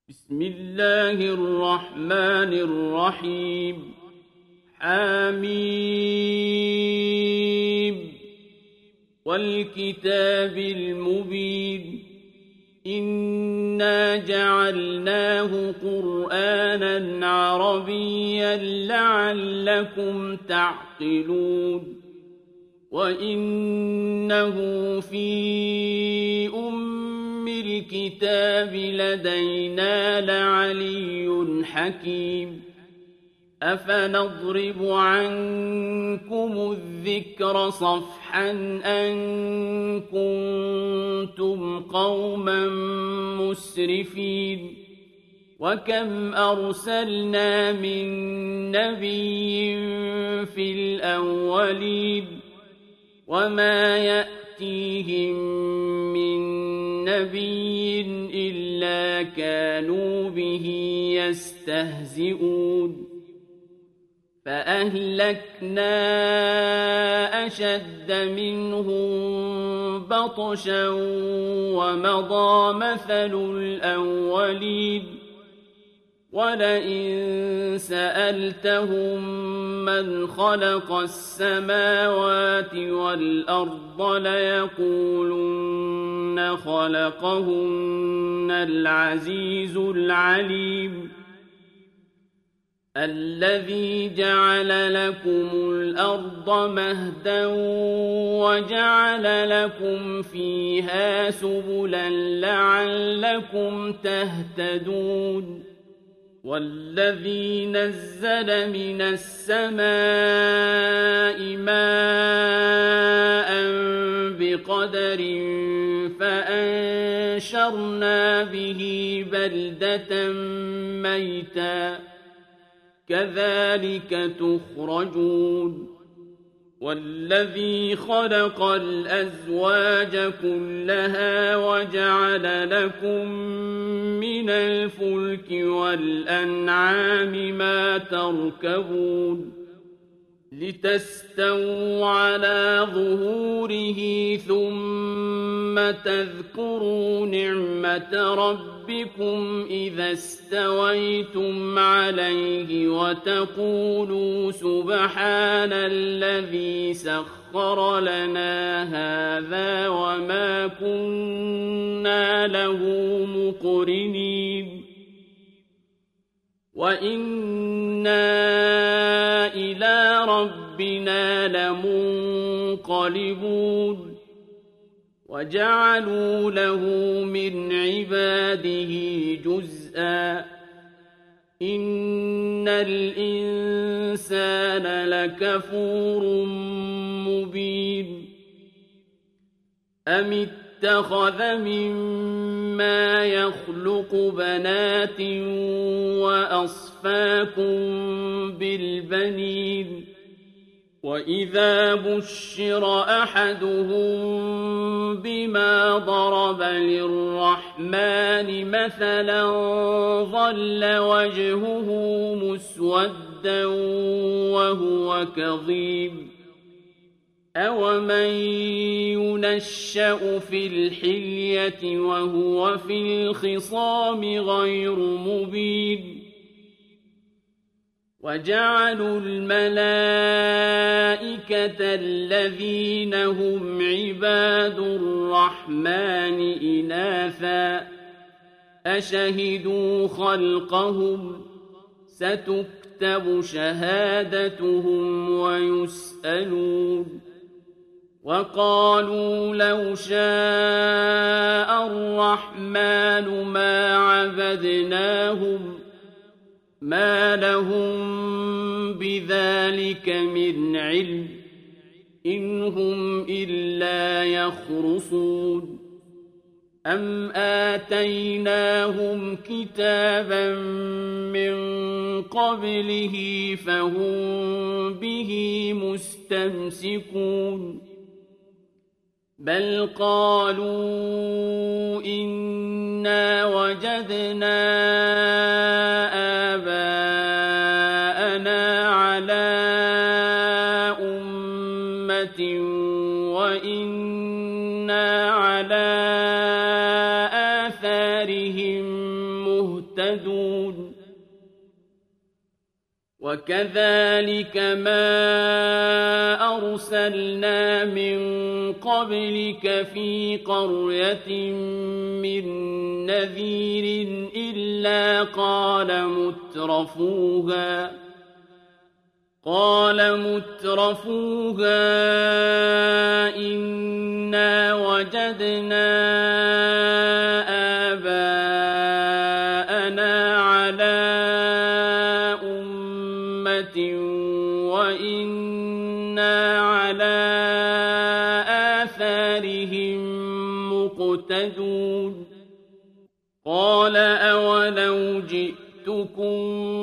بسم الله الرحمن الرحيم حميم والكتاب المبين إنا جعلناه قرآنا عربيا لعلكم تعقلون وإنه في الكتاب لدينا لعلي حكيم أفنضرب عنكم الذكر صفحا أن كنتم قوما مسرفين وكم أرسلنا من نبي في الأولين وما يأتيهم من نبي إلا كانوا به يستهزئون فأهلكنا أشد منهم بطشا ومضى مثل الأولين ولئن سألتهم من خلق السماوات والأرض ليقولن خلقهن العزيز العليم الذي جعل لكم الأرض مهدا وجعل لكم فيها سبلا لعلكم تهتدون والذي نزل من السماء ماء بقدر فأنشرنا به بلدة ميتا كذلك تخرجون والذي خلق الأزواج كلها وجعل لكم من الفلك والأنعام ما تركبون لتستووا على ظهوره ثم تذكروا نعمة ربكم إذا استويتم عليه وتقولوا سبحان الذي سخر لنا هذا وما كنا له مقرنين وإنا إلى ربنا لمنقلبون وجعلوا له من عباده جزءا إن الإنسان لكفور مبين أم اتخذ مما يخلق بنات وأصفاكم بالبنين وإذا بشر أحدهم بما ضرب للرحمن مثلا ظل وجهه مسودا وهو كظيم أومن ينشأ في الحلية وهو في الخصام غير مبين وجعلوا الملائكة الذين هم عباد الرحمن إناثا أشهدوا خلقهم ستكتب شهادتهم ويسألون وقالوا لو شاء الرحمن ما عبدناهم ما لهم بذلك من علم إن هم إلا يخرصون أم آتيناهم كتابا من قبله فهم به مستمسكون بل قالوا إنا وجدنا آباءنا على أمة وإنا على آثارهم مهتدون مهتدون وكذلك ما أرسلنا من قبلك في قرية من نذير إلا قال مترفوها إنا وجدنا آباءنا على أمة وإنا على آثارهم مقتدون قال أولو جئتكم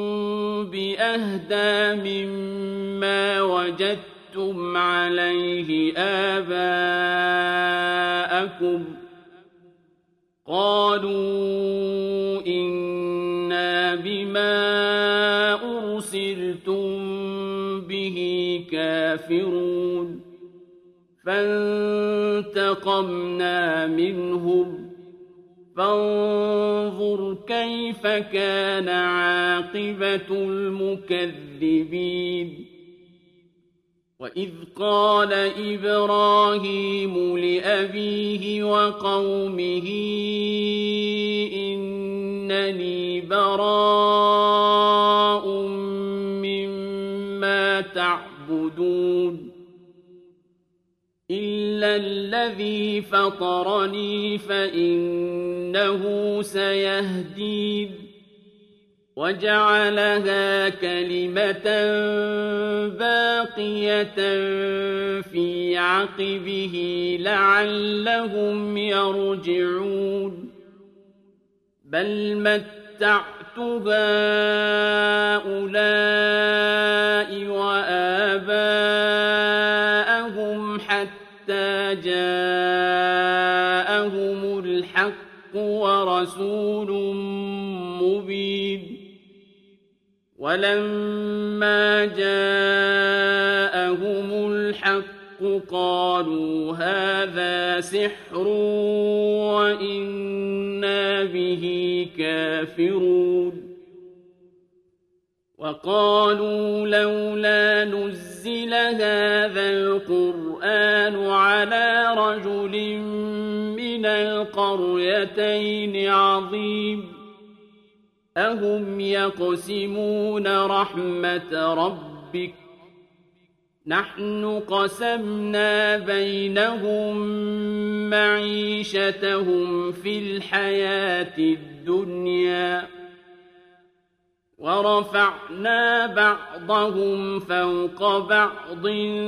بأهدى مما وجدتم عليه آباءكم قالوا إنا بما أرسلتم به كافرون فانتقمنا منهم فانظر كيف كان عاقبة المكذبين وإذ قال إبراهيم لأبيه وقومه إنني براء مما تعبدون إلا الذي فطرني فإنه سيهدين وجعلها كلمة باقية في عقبه لعلهم يرجعون بل متعت هؤلاء وآباءهم حتى جاءهم الحق ورسول مبين ولما جاءهم الحق قالوا هذا سحر وإنا به كافرون وقالوا لولا نزل هذا القرآن على رجل من القريتين عظيم أهم يقسمون رحمة ربك نحن قسمنا بينهم معيشتهم في الحياة الدنيا ورفعنا بعضهم فوق بعض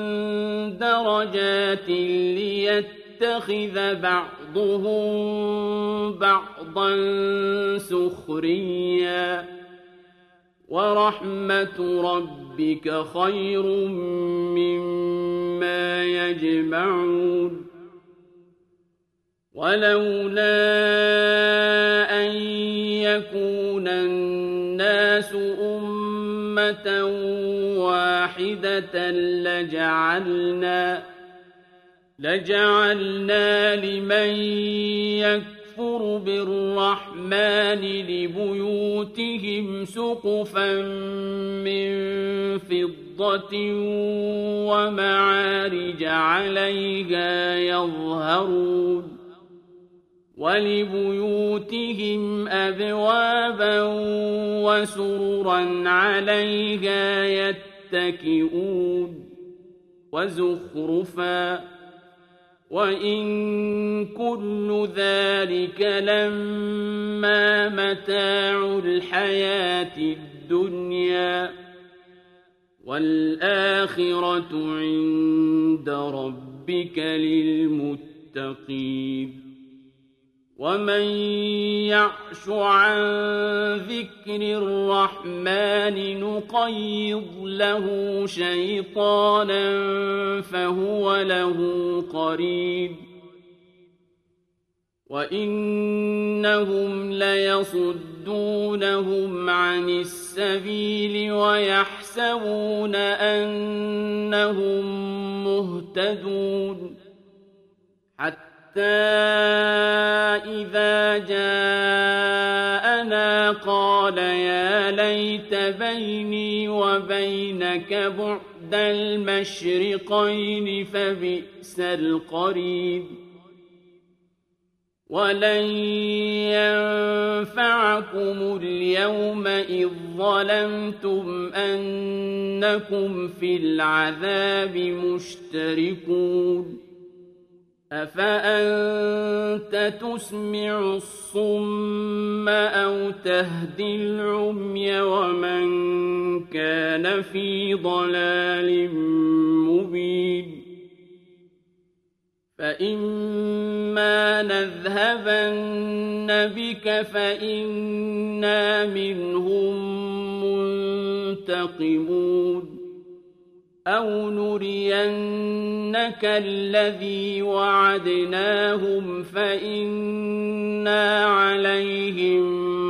درجات ليتخذ بعضهم بعضا سخريا ورحمة ربك خير مما يجمعون ولولا أن يكون الناس أمة واحدة لجعلنا لمن يكفر بالرحمن لبيوتهم سقفا من فضة ومعارج عليها يظهرون ولبيوتهم أبوابا وسررا عليها يتكئون وزخرفا وإن كل ذلك لما متاع الحياة الدنيا والآخرة عند ربك للمتقين ومن يعش عن ذكر الرحمن نقيض له شيطانا فهو له قرين وإنهم ليصدونهم عن السبيل ويحسبون أنهم مهتدون حتى إذا جاءنا قال يا ليت بيني وبينك بعد المشرقين فبئس القرين ولن ينفعكم اليوم إذ ظلمتم أنكم في العذاب مشتركون أفأنت تسمع الصم أو تهدي العمي ومن كان في ضلال مبين فإما نذهبن بك فإنا منهم منتقمون أو نرينك الذي وعدناهم فإنا عليهم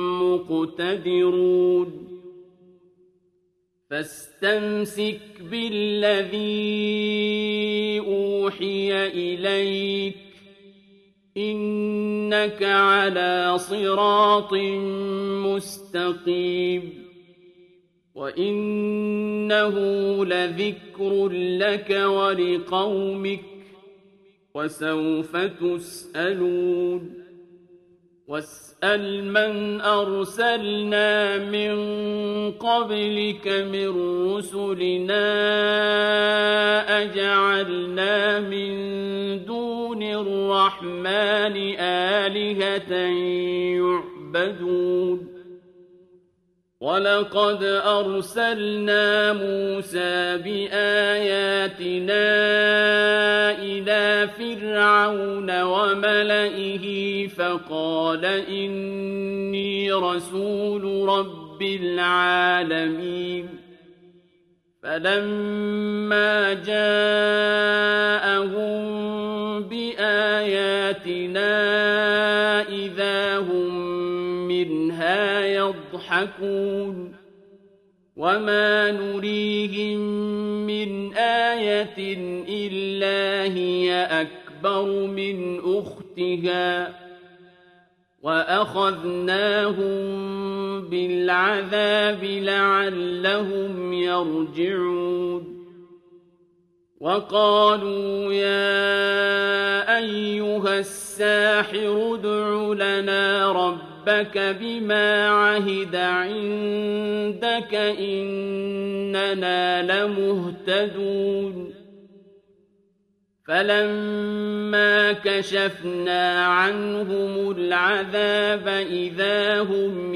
مقتدرون فاستمسك بالذي أوحي إليك إنك على صراط مستقيم وإنه لذكر لك ولقومك وسوف تسألون واسأل من أرسلنا من قبلك من رسلنا أجعلنا من دون الرحمن آلهة يعبدون ولقد أرسلنا موسى بآياتنا إلى فرعون وملئه فقال إني رسول رب العالمين فلما جاءهم بآياتنا إذا هم منها يضحكون وما نريهم من آية إلا هي أكبر من أختها وأخذناهم بالعذاب لعلهم يرجعون وقالوا يا أيها الساحر ادع لنا ربك بما عهد عندك إننا لمهتدون فلما كشفنا عنهم العذاب إذا هم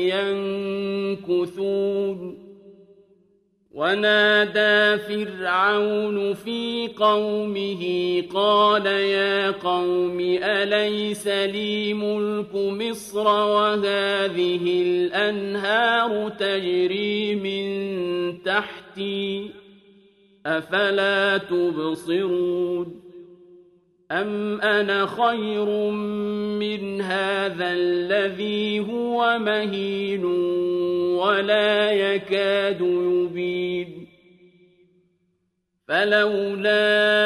ينكثون ونادى فرعون في قومه قال يا قوم أليس لي ملك مصر وهذه الأنهار تجري من تحتي أفلا تبصرون أم أنا خير من هذا الذي هو مهين ولا يكاد يبين فلولا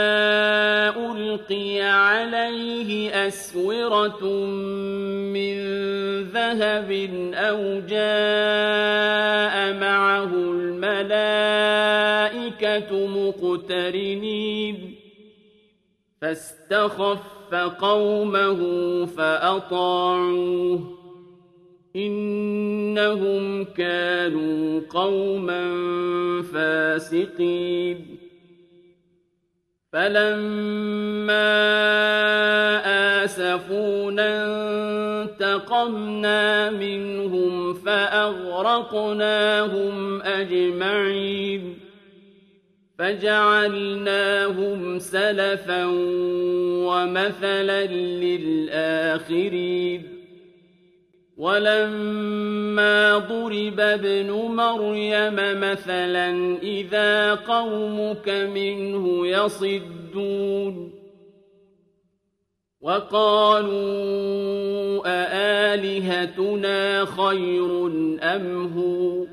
ألقي عليه أسورة من ذهب أو جاء معه الملائكة مقترنين فاستخف قومه فأطاعوه إنهم كانوا قوما فاسقين فلما آسفونا انتقمنا منهم فأغرقناهم أجمعين فجعلناهم سلفا ومثلا للآخرين ولما ضرب ابن مريم مثلا إذا قومك منه يصدون وقالوا أآلهتنا خير أم هو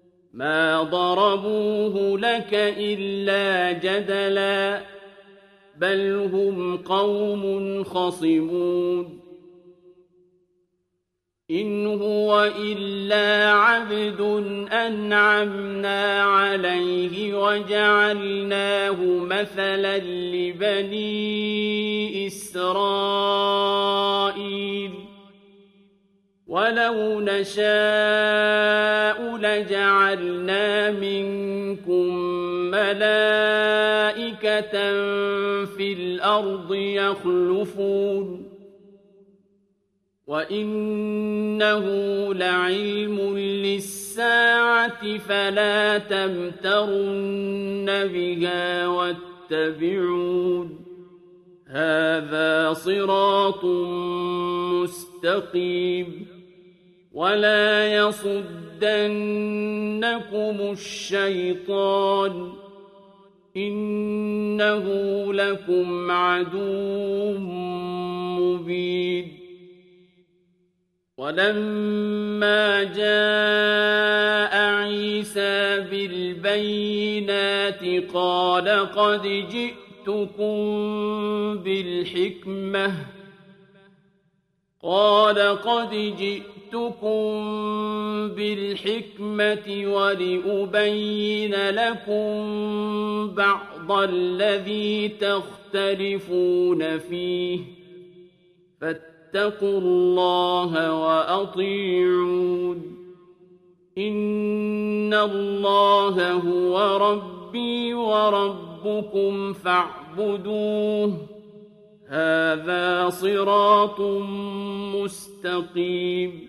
ما ضربوه لك إلا جدلا بل هم قوم خصمون إن هو إلا عبد أنعمنا عليه وجعلناه مثلا لبني إسرائيل ولو نشاء لجعلنا منكم ملائكة في الأرض يخلفون وإنه لعلم للساعة فلا تمترن بها واتبعون هذا صراط مستقيم ولا يصدنكم الشيطان إنه لكم عدو مبين ولما جاء عيسى بالبينات قال قد جئتكم بالحكمة ولأبين لكم بعض الذي تختلفون فيه فاتقوا الله وأطيعون إن الله هو ربي وربكم فاعبدوه هذا صراط مستقيم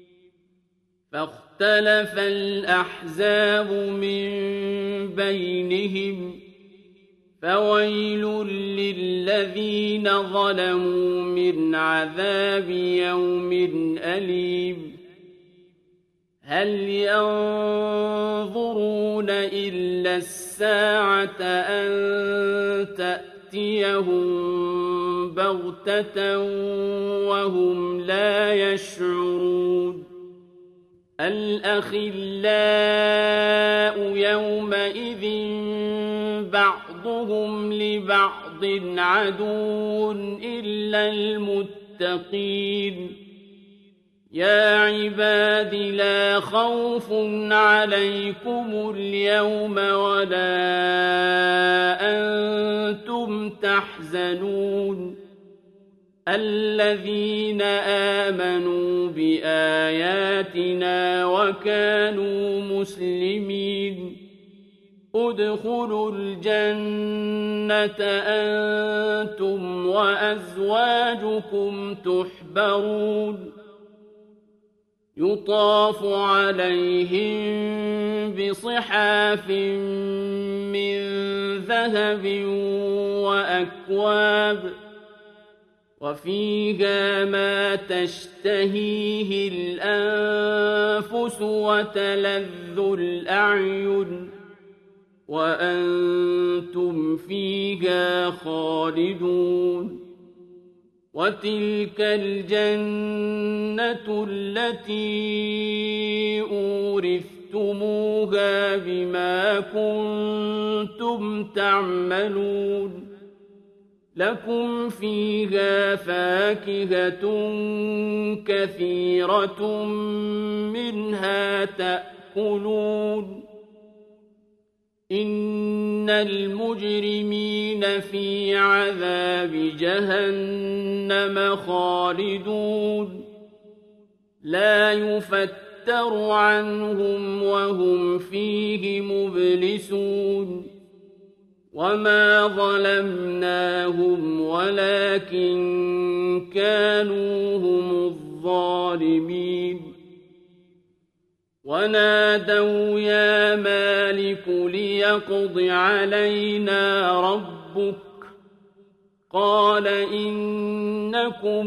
فاختلف الأحزاب من بينهم فويل للذين ظلموا من عذاب يوم أليم هل ينظرون إلا الساعة أن تأتيهم بغتة وهم لا يشعرون الأخلاء يومئذ بعضهم لبعض عدو إلا المتقين يا عباد لا خوف عليكم اليوم ولا أنتم تحزنون الذين آمنوا بآياتنا وكانوا مسلمين ادخلوا الجنة أنتم وأزواجكم تحبرون يطاف عليهم بصحاف من ذهب وأكواب وفيها ما تشتهيه الأنفس وتلذ الأعين وأنتم فيها خالدون وتلك الجنة التي أورثتموها بما كنتم تعملون لكم فيها فاكهة كثيرة منها تأكلون إن المجرمين في عذاب جهنم خالدون لا يفتر عنهم وهم فيه مبلسون وما ظلمناهم ولكن كانوا هم الظالمين ونادوا يا مالك ليقض علينا ربك قال إنكم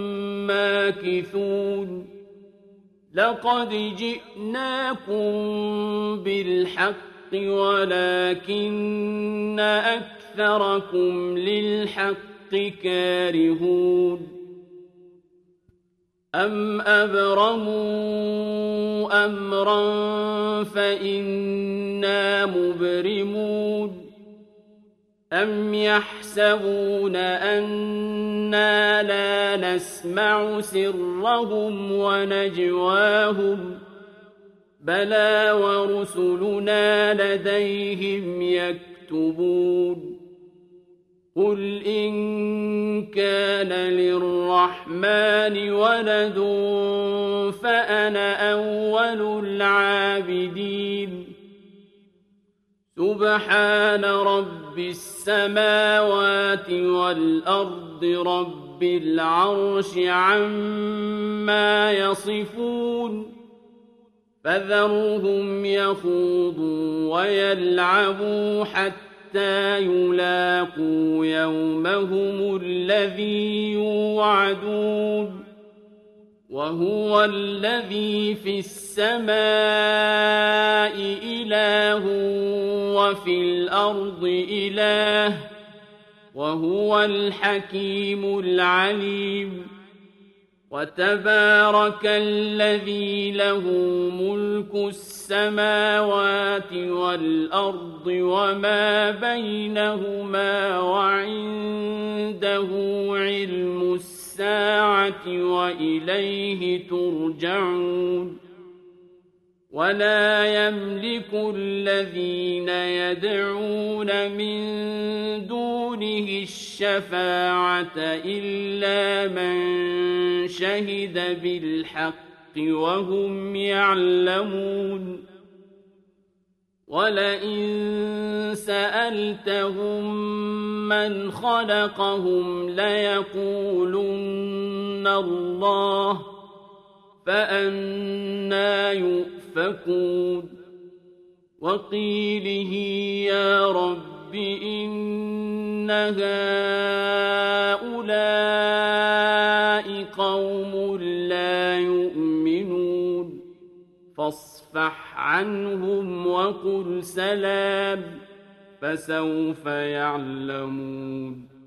ماكثون لقد جئناكم بالحق ولكن أكثركم للحق كارهون أم أبرموا أمرا فإنا مبرمون أَمْ يَحْسَبُونَ أَنَّا لَا نَسْمَعُ سِرَّهُمْ وَنَجْوَاهُمْ ۚ بَلَىٰ وَرُسُلُنَا لَدَيْهِمْ يَكْتُبُونَ قُلْ إِن كَانَ لِلرَّحْمَٰنِ وَلَدٌ فَأَنَا أَوَّلُ الْعَابِدِينَ سُبْحَانَ رَبِّ السَّمَاوَاتِ وَالْأَرْضِ رَبِّ الْعَرْشِ عَمَّا يَصِفُونَ فَذَرْهُمْ يَخُوضُوا وَيَلْعَبُوا حَتَّىٰ يُلَاقُوا يَوْمَهُمُ الَّذِي يُوعَدُونَ وَهُوَ الَّذِي فِي السَّمَاءِ إِلَٰهٌ وَفِي الْأَرْضِ إِلَٰهٌ وَهُوَ الْحَكِيمُ الْعَلِيمُ وَتَبَارَكَ الَّذِي لَهُ مُلْكُ السَّمَاوَاتِ وَالْأَرْضِ وَمَا بَيْنَهُمَا وَعِندَهُ عِلْمُ السَّاعَةِ وَإِلَيْهِ تُرْجَعُونَ وَلَا يَمْلِكُ الَّذِينَ يَدْعُونَ مِن دُونِهِ الشَّفَاعَةَ إِلَّا مَن شَهِدَ بِالْحَقِّ وَهُمْ يَعْلَمُونَ وَلَئِن سَأَلْتَهُم مَّنْ خَلَقَهُمْ لَيَقُولُنَّ اللَّهُ فَأَنَّىٰ يُؤْفَكُونَ وَقِيلِهِ يَا رَبِّ إِنَّ هَٰؤُلَاءِ قَوْمٌ لَّا يُؤْمِنُونَ فَاصْفَحْ عَنْهُمْ وَقُلْ سَلَامٌ فَسَوْفَ يَعْلَمُونَ